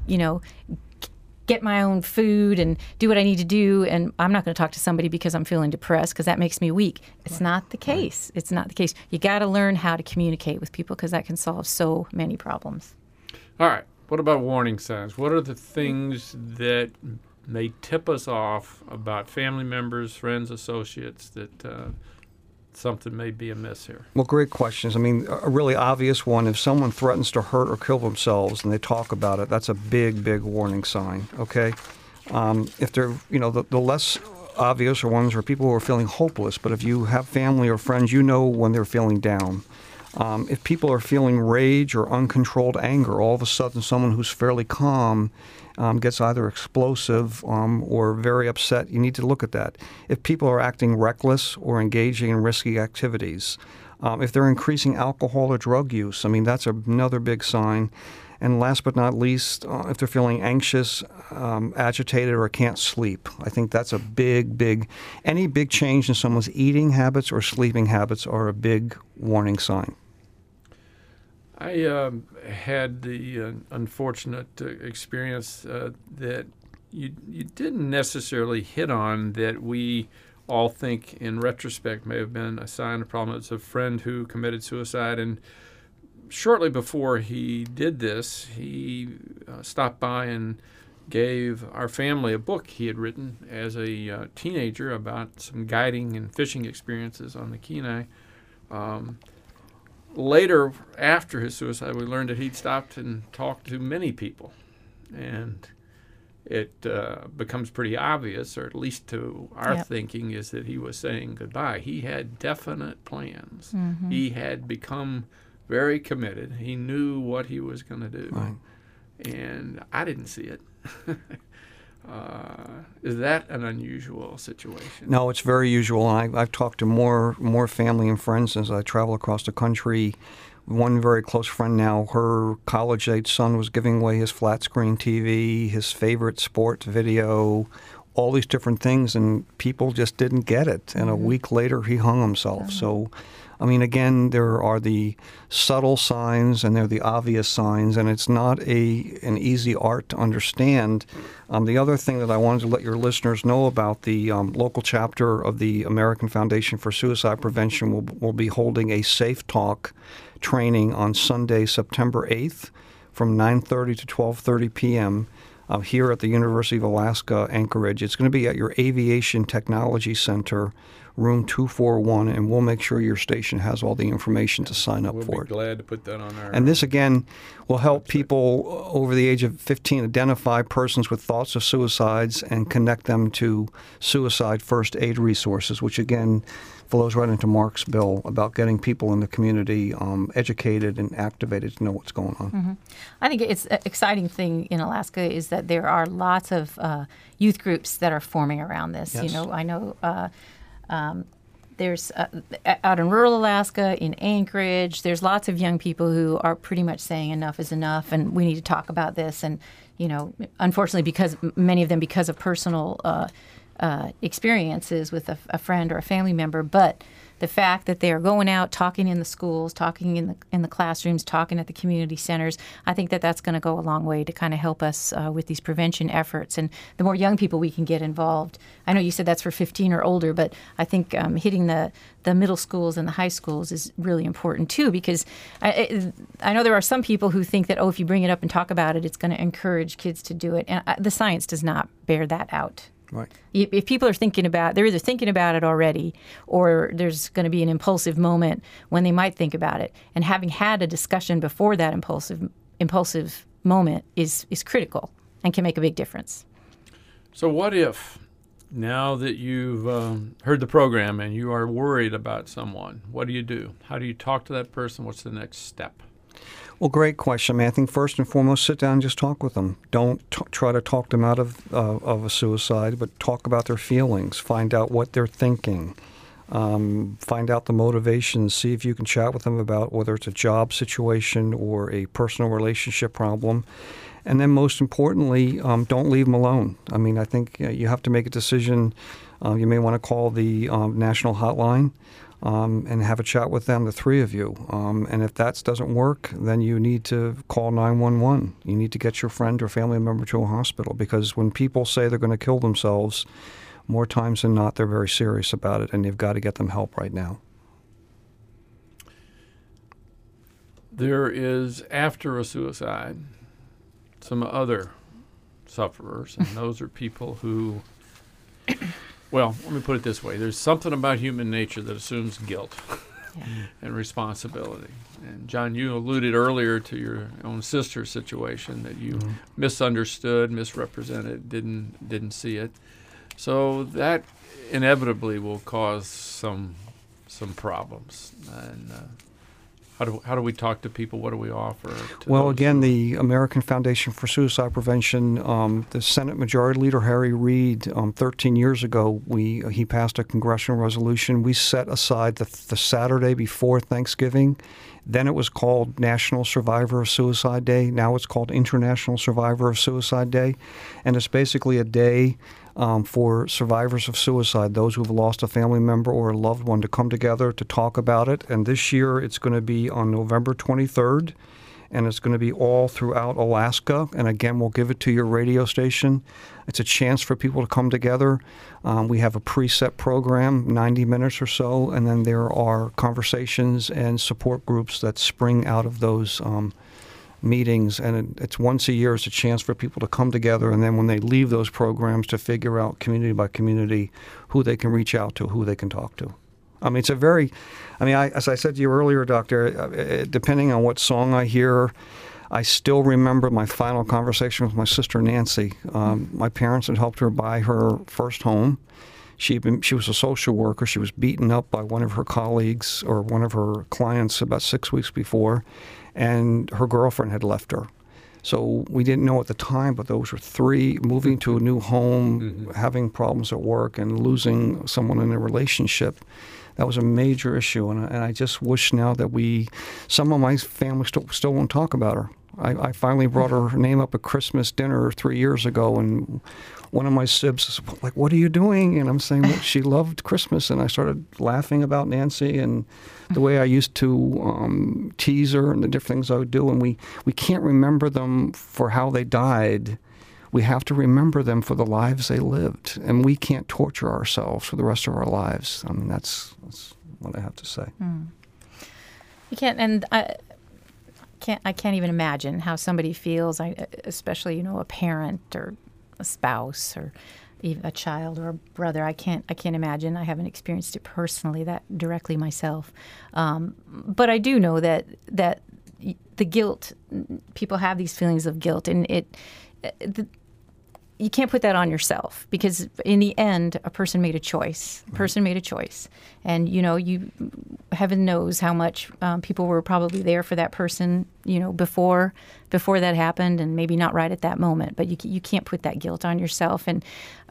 C: get my own food and do what I need to do, and I'm not going to talk to somebody because I'm feeling depressed because that makes me weak. It's not the case. It's not the case. You got to learn how to communicate with people because that can solve so many problems.
A: All right. What about warning signs? What are the things that may tip us off about family members, friends, associates that something may be amiss here?
B: Well, great questions. I mean, a really obvious one, if someone threatens to hurt or kill themselves and they talk about it, that's a big, big warning sign, okay? If they're, the less obvious are ones where people who are feeling hopeless, but if you have family or friends, when they're feeling down. If people are feeling rage or uncontrolled anger, all of a sudden someone who's fairly calm gets either explosive or very upset, you need to look at that. If people are acting reckless or engaging in risky activities, if they're increasing alcohol or drug use, that's another big sign. And last but not least, if they're feeling anxious, agitated, or can't sleep, I think that's a any big change in someone's eating habits or sleeping habits are a big warning sign.
A: I had the unfortunate experience that you didn't necessarily hit on that we all think in retrospect may have been a sign of problem. It's a friend who committed suicide, and shortly before he did this, he stopped by and gave our family a book he had written as a teenager about some guiding and fishing experiences on the Kenai. Later, after his suicide, we learned that he'd stopped and talked to many people. And it becomes pretty obvious, or at least to our thinking, is that he was saying goodbye. He had definite plans. Mm-hmm. He had become very committed. He knew what he was going to do. Right. And I didn't see it. Is that an unusual situation?
B: No, it's very usual. I've talked to more family and friends as I travel across the country. One very close friend now, her college-age son was giving away his flat-screen TV, his favorite sports video, all these different things, and people just didn't get it. And a week later, he hung himself. So, again, there are the subtle signs and there are the obvious signs, and it's not an easy art to understand. The other thing that I wanted to let your listeners know about, the local chapter of the American Foundation for Suicide Prevention will be holding a Safe Talk training on Sunday, September 8th from 9:30 to 12:30 p.m. Here at the University of Alaska, Anchorage. It's going to be at your Aviation Technology Center, room 241, and we'll make sure your station has all the information to sign up for it.
A: We'll be glad to put that on our
B: And this, again, will help people over the age of 15 identify persons with thoughts of suicides and connect them to suicide first aid resources, which, again, flows right into Mark's bill about getting people in the community educated and activated to know what's going on.
C: Mm-hmm. I think it's an exciting thing in Alaska is that there are lots of youth groups that are forming around this.
B: Yes.
C: I know there's out in rural Alaska, in Anchorage, there's lots of young people who are pretty much saying enough is enough and we need to talk about this. And, unfortunately, because many of them because of personal experiences with a friend or a family member, but the fact that they are going out, talking in the schools, talking in the classrooms, talking at the community centers, I think that's going to go a long way to kind of help us with these prevention efforts. And the more young people we can get involved, I know you said that's for 15 or older, but I think hitting the middle schools and the high schools is really important too, because I know there are some people who think that, if you bring it up and talk about it, it's going to encourage kids to do it. And the science does not bear that out.
B: Right.
C: If people are they're either thinking about it already or there's going to be an impulsive moment when they might think about it. And having had a discussion before that impulsive moment is critical and can make a big difference.
A: So what if, now that you've heard the program and you are worried about someone, what do you do? How do you talk to that person? What's the next step?
B: Well, great question. I think first and foremost, sit down and just talk with them. Don't try to talk them out of a suicide, but talk about their feelings. Find out what they're thinking. Find out the motivations, see if you can chat with them about whether it's a job situation or a personal relationship problem. And then most importantly, don't leave them alone. I mean, I think you have to make a decision. You may want to call the national hotline and have a chat with them, the three of you. And if that doesn't work, then you need to call 911. You need to get your friend or family member to a hospital, because when people say they're going to kill themselves, more times than not, they're very serious about it, and you've got to get them help right now.
A: There is, after a suicide, some other sufferers, and those are people who, well, let me put it this way. There's something about human nature that assumes guilt and responsibility. And John, you alluded earlier to your own sister's situation, that you misunderstood, misrepresented, didn't see it. So that inevitably will cause some problems. And how do we talk to people? What do we offer?
B: Well, again, the American Foundation for Suicide Prevention, the Senate Majority Leader Harry Reid, 13 years ago, he passed a congressional resolution. We set aside the Saturday before Thanksgiving. Then it was called National Survivor of Suicide Day. Now it's called International Survivor of Suicide Day. And it's basically a day for survivors of suicide, those who have lost a family member or a loved one, to come together to talk about it. And this year it's going to be on November 23rd, and it's going to be all throughout Alaska. And again, we'll give it to your radio station. It's a chance for people to come together. We have a preset program, 90 minutes or so, and then there are conversations and support groups that spring out of those meetings, and it's once a year. It's a chance for people to come together, and then when they leave those programs, to figure out community by community who they can reach out to, who they can talk to. I mean, it's a very, as I said to you earlier, Doctor, depending on what song I hear, I still remember my final conversation with my sister Nancy. My parents had helped her buy her first home. She was a social worker. She was beaten up by one of her colleagues or one of her clients about 6 weeks before, and her girlfriend had left her. So we didn't know at the time, but those were three, moving to a new home, having problems at work, and losing someone in a relationship. That was a major issue, and I just wish now that some of my family still won't talk about her. I finally brought her name up at Christmas dinner 3 years ago, and one of my sibs is like, "What are you doing?" And I'm saying, well, she loved Christmas, and I started laughing about Nancy and the way I used to tease her and the different things I would do. And we can't remember them for how they died. We have to remember them for the lives they lived, and we can't torture ourselves for the rest of our lives. I mean, that's what I have to say.
C: You can't, and I can't even imagine how somebody feels, especially, a parent or a spouse or even a child or a brother. I can't imagine. I haven't experienced it personally that directly myself. But I do know that the guilt, people have these feelings of guilt, and you can't put that on yourself, because in the end, a person made a choice. And, heaven knows how much people were probably there for that person, before that happened, and maybe not right at that moment. But you can't put that guilt on yourself. And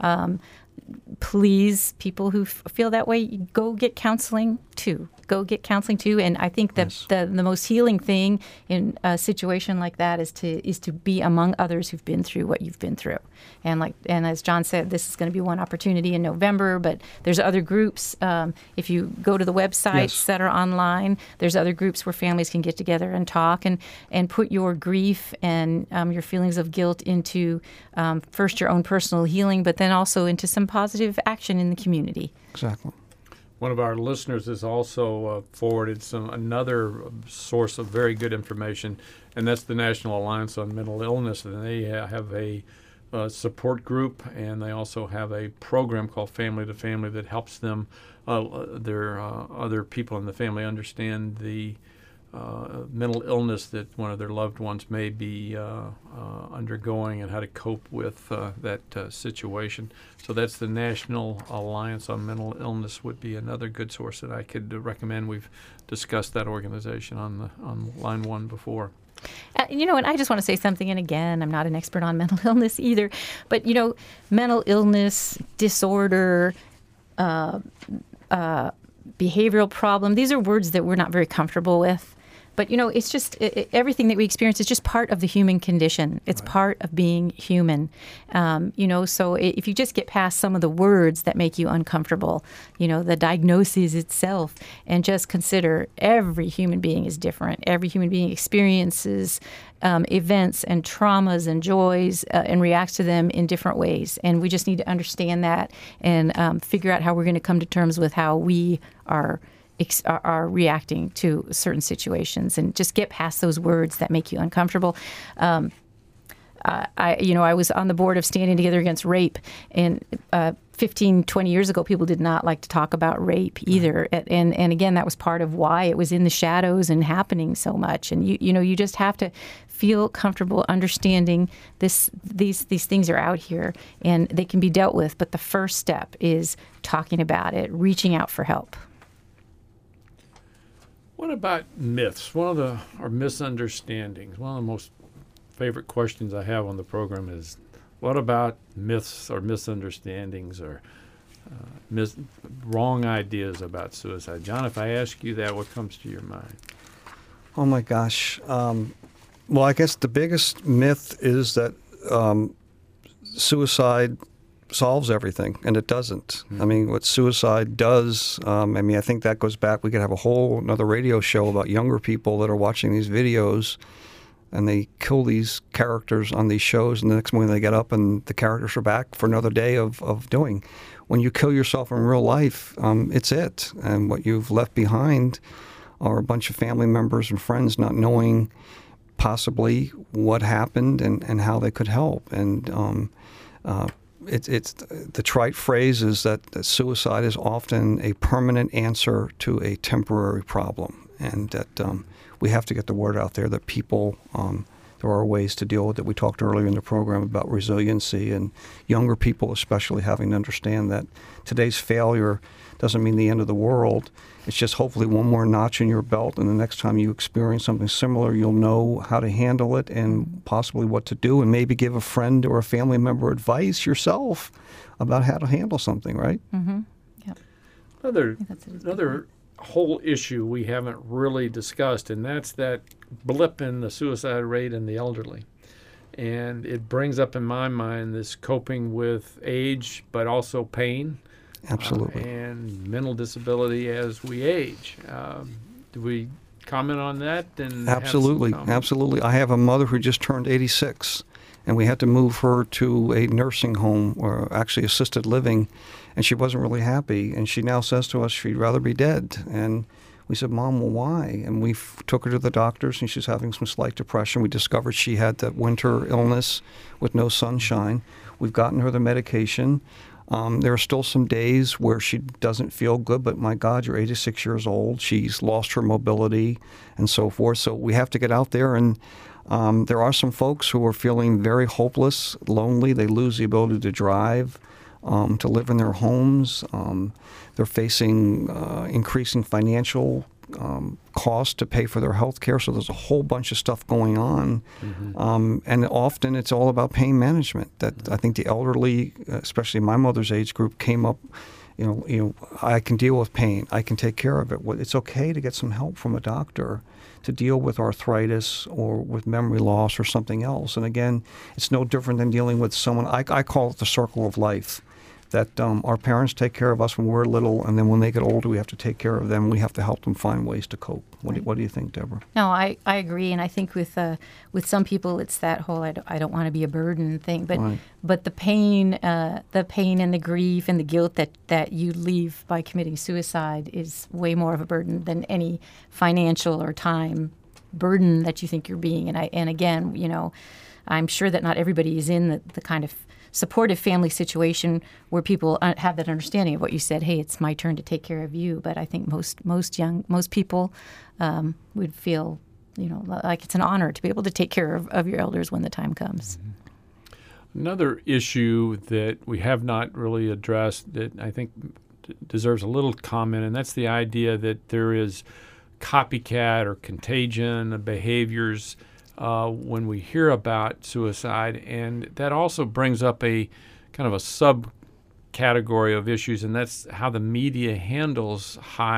C: please, people who feel that way, go get counseling too. And I think that the most healing thing in a situation like that is to be among others who've been through what you've been through. And as John said, this is going to be one opportunity in November, but there's other groups. If you go to the websites that are online, there's other groups where families can get together and talk and put your grief and your feelings of guilt into first your own personal healing, but then also into some positive action in the community.
B: Exactly.
A: One of our listeners has also forwarded another source of very good information, and that's the National Alliance on Mental Illness. And they have a support group, and they also have a program called Family to Family that helps them, their other people in the family, understand the mental illness that one of their loved ones may be undergoing and how to cope with that situation. So that's the National Alliance on Mental Illness would be another good source that I could recommend. We've discussed that organization on Line 1 before.
C: And I just want to say something, and again, I'm not an expert on mental illness either, but, mental illness, disorder, behavioral problem. These are words that we're not very comfortable with. But, it's just everything that we experience is just part of the human condition. It's part of being human. So if you just get past some of the words that make you uncomfortable, the diagnosis itself, and just consider every human being is different. Every human being experiences events and traumas and joys and reacts to them in different ways. And we just need to understand that and figure out how we're going to come to terms with how we are reacting to certain situations, and just get past those words that make you uncomfortable. I was on the board of Standing Together Against Rape, and 15, 20 years ago, people did not like to talk about rape either. And again, that was part of why it was in the shadows and happening so much. And you just have to feel comfortable understanding these things are out here and they can be dealt with. But the first step is talking about it, reaching out for help.
A: What about myths? Or misunderstandings? One of the most favorite questions I have on the program is, what about myths or misunderstandings or wrong ideas about suicide? John, if I ask you that, what comes to your mind?
B: Oh, my gosh. Well, I guess the biggest myth is that suicide solves everything, and it doesn't. I mean, what suicide does, I think that goes back, we could have a whole another radio show about younger people that are watching these videos, and they kill these characters on these shows, and the next morning they get up and the characters are back for another day of doing. When you kill yourself in real life, it's it. And what you've left behind are a bunch of family members and friends not knowing possibly what happened and how they could help. And it's the trite phrase is that suicide is often a permanent answer to a temporary problem, and that we have to get the word out there that people, there are ways to deal with it. We talked earlier in the program about resiliency, and younger people especially having to understand that today's failure doesn't mean the end of the world. It's just hopefully one more notch in your belt, and the next time you experience something similar, you'll know how to handle it and possibly what to do, and maybe give a friend or a family member advice yourself about how to handle something, right?
C: Mm-hmm. Yeah.
A: Another whole issue we haven't really discussed, and that's that blip in the suicide rate in the elderly. And it brings up in my mind this coping with age, but also pain.
B: Absolutely.
A: And mental disability as we age. Do we comment on that?
B: Absolutely. Absolutely. I have a mother who just turned 86, and we had to move her to a nursing home, or actually assisted living, and she wasn't really happy. And she now says to us she'd rather be dead. And we said, Mom, well, why? And we took her to the doctors, and she's having some slight depression. We discovered she had that winter illness with no sunshine. We've gotten her the medication. There are still some days where she doesn't feel good, but my God, you're 86 years old. She's lost her mobility and so forth. So we have to get out there. And there are some folks who are feeling very hopeless, lonely. They lose the ability to drive, to live in their homes. They're facing increasing financial cost to pay for their health care. So there's a whole bunch of stuff going on. Mm-hmm. And often it's all about pain management. That I think the elderly, especially my mother's age group, came up, I can deal with pain. I can take care of it. It's okay to get some help from a doctor to deal with arthritis or with memory loss or something else. And again, it's no different than dealing with someone. I call it the circle of life. That our parents take care of us when we're little, and then when they get older, we have to take care of them. We have to help them find ways to cope. What do you think, Deborah?
C: No, I agree, and I think with some people, it's that whole I don't want to be a burden thing. But
B: right.
C: But the pain and the grief and the guilt that you leave by committing suicide is way more of a burden than any financial or time burden that you think you're being. And again, I'm sure that not everybody is in the kind of supportive family situation where people have that understanding of what you said. Hey, it's my turn to take care of you. But I think most people would feel, like it's an honor to be able to take care of your elders when the time comes.
A: Another issue that we have not really addressed that I think deserves a little comment, and that's the idea that there is copycat or contagion behaviors when we hear about suicide, and that also brings up a kind of a category of issues, and that's how the media handles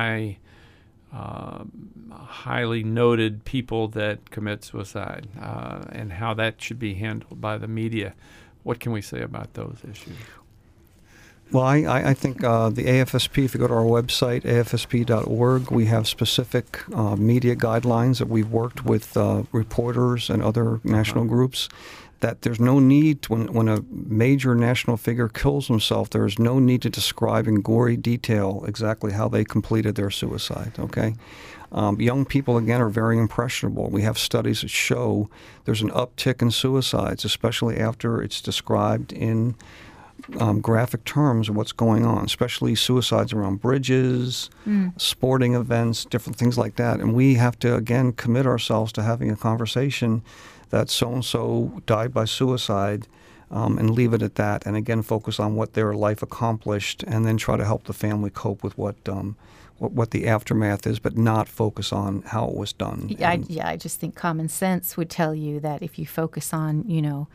A: highly noted people that commit suicide, and how that should be handled by the media. What can we say about those issues?
B: Well, I think the AFSP, if you go to our website, afsp.org, we have specific media guidelines that we've worked with reporters and other national groups, that there's no need, when a major national figure kills himself, there's no need to describe in gory detail exactly how they completed their suicide, okay? Young people, again, are very impressionable. We have studies that show there's an uptick in suicides, especially after it's described in graphic terms of what's going on, especially suicides around bridges, sporting events, different things like that. And we have to, again, commit ourselves to having a conversation that so-and-so died by suicide, and leave it at that, and again, focus on what their life accomplished, and then try to help the family cope with what the aftermath is, but not focus on how it was done.
C: I just think common sense would tell you that if you focus on,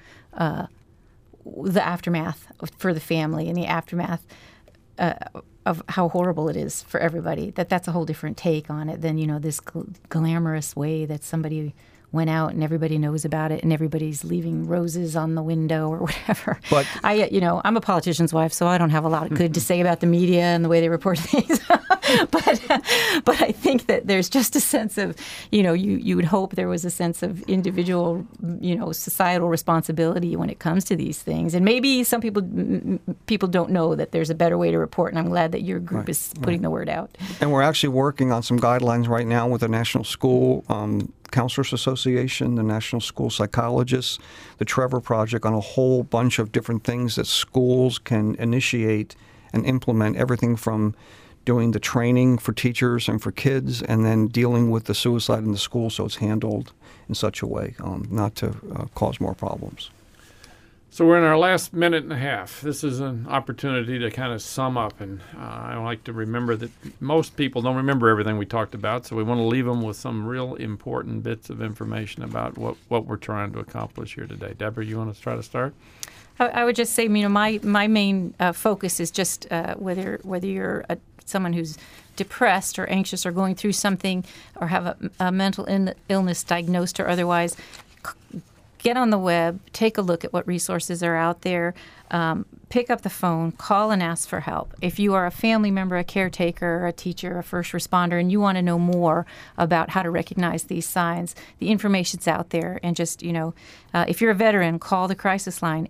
C: the aftermath for the family and the aftermath of how horrible it is for everybody, that's a whole different take on it than, this glamorous way that somebody went out and everybody knows about it and everybody's leaving roses on the window or whatever. But I'm a politician's wife, so I don't have a lot of good to say about the media and the way they report things. But I think that there's just a sense of, you would hope there was a sense of individual, societal responsibility when it comes to these things. And maybe some people don't know that there's a better way to report, and I'm glad that your group is putting the word out.
B: And we're actually working on some guidelines right now with the National School Counselors Association, the National School Psychologists, the Trevor Project, on a whole bunch of different things that schools can initiate and implement, everything from doing the training for teachers and for kids, and then dealing with the suicide in the school so it's handled in such a way not to cause more problems.
A: So we're in our last minute and a half. This is an opportunity to kind of sum up, and I like to remember that most people don't remember everything we talked about, so we want to leave them with some real important bits of information about what we're trying to accomplish here today. Deborah, you want to try to start?
C: I would just say, my main focus is just whether you're someone who's depressed or anxious or going through something or have a mental illness diagnosed or otherwise, get on the web, take a look at what resources are out there, pick up the phone, call and ask for help. If you are a family member, a caretaker, a teacher, a first responder, and you want to know more about how to recognize these signs, the information's out there. And just, if you're a veteran, call the crisis line,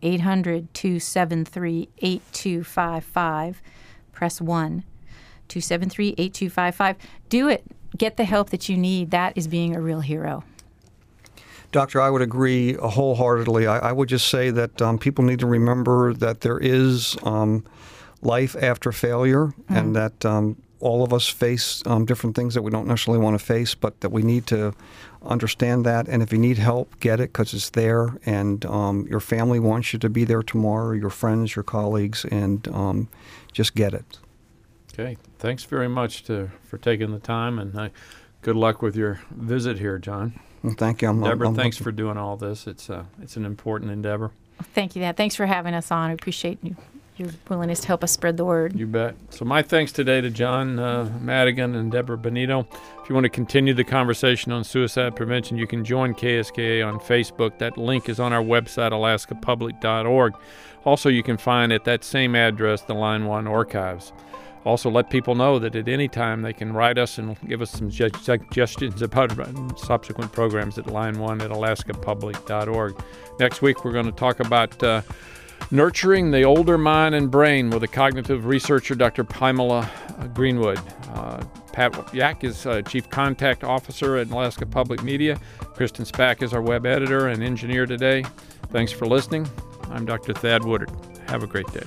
C: 800-273-8255, press 1, 273-8255. Do it. Get the help that you need. That is being a real hero.
B: Doctor, I would agree wholeheartedly. I would just say that people need to remember that there is life after failure, and that all of us face different things that we don't necessarily want to face, but that we need to understand that. And if you need help, get it, because it's there, and your family wants you to be there tomorrow, your friends, your colleagues, and just get it. Okay.
A: Thanks very much for taking the time, and good luck with your visit here, John.
B: Well, thank you.
A: Deborah, thanks for doing all this. It's an important endeavor.
C: Thank you, Dad. Thanks for having us on. I appreciate your willingness to help us spread the word.
A: You bet. So my thanks today to John Madigan and Deborah Benito. If you want to continue the conversation on suicide prevention, you can join KSKA on Facebook. That link is on our website, alaskapublic.org. Also, you can find at that same address the Line 1 archives. Also, let people know that at any time they can write us and give us some suggestions about subsequent programs at line1@alaskapublic.org. Next week, we're going to talk about nurturing the older mind and brain with a cognitive researcher, Dr. Pamela Greenwood. Pat Yak is Chief Contact Officer at Alaska Public Media. Kristen Spack is our web editor and engineer today. Thanks for listening. I'm Dr. Thad Woodard. Have a great day.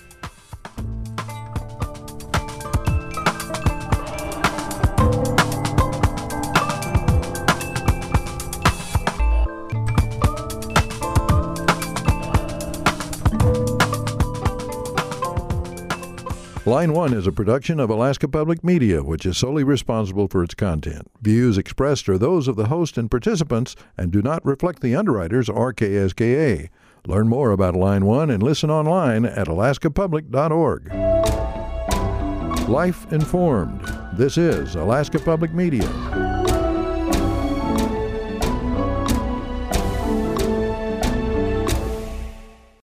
D: Line 1 is a production of Alaska Public Media, which is solely responsible for its content. Views expressed are those of the host and participants and do not reflect the underwriters or KSKA. Learn more about Line 1 and listen online at alaskapublic.org. Life Informed. This is Alaska Public Media.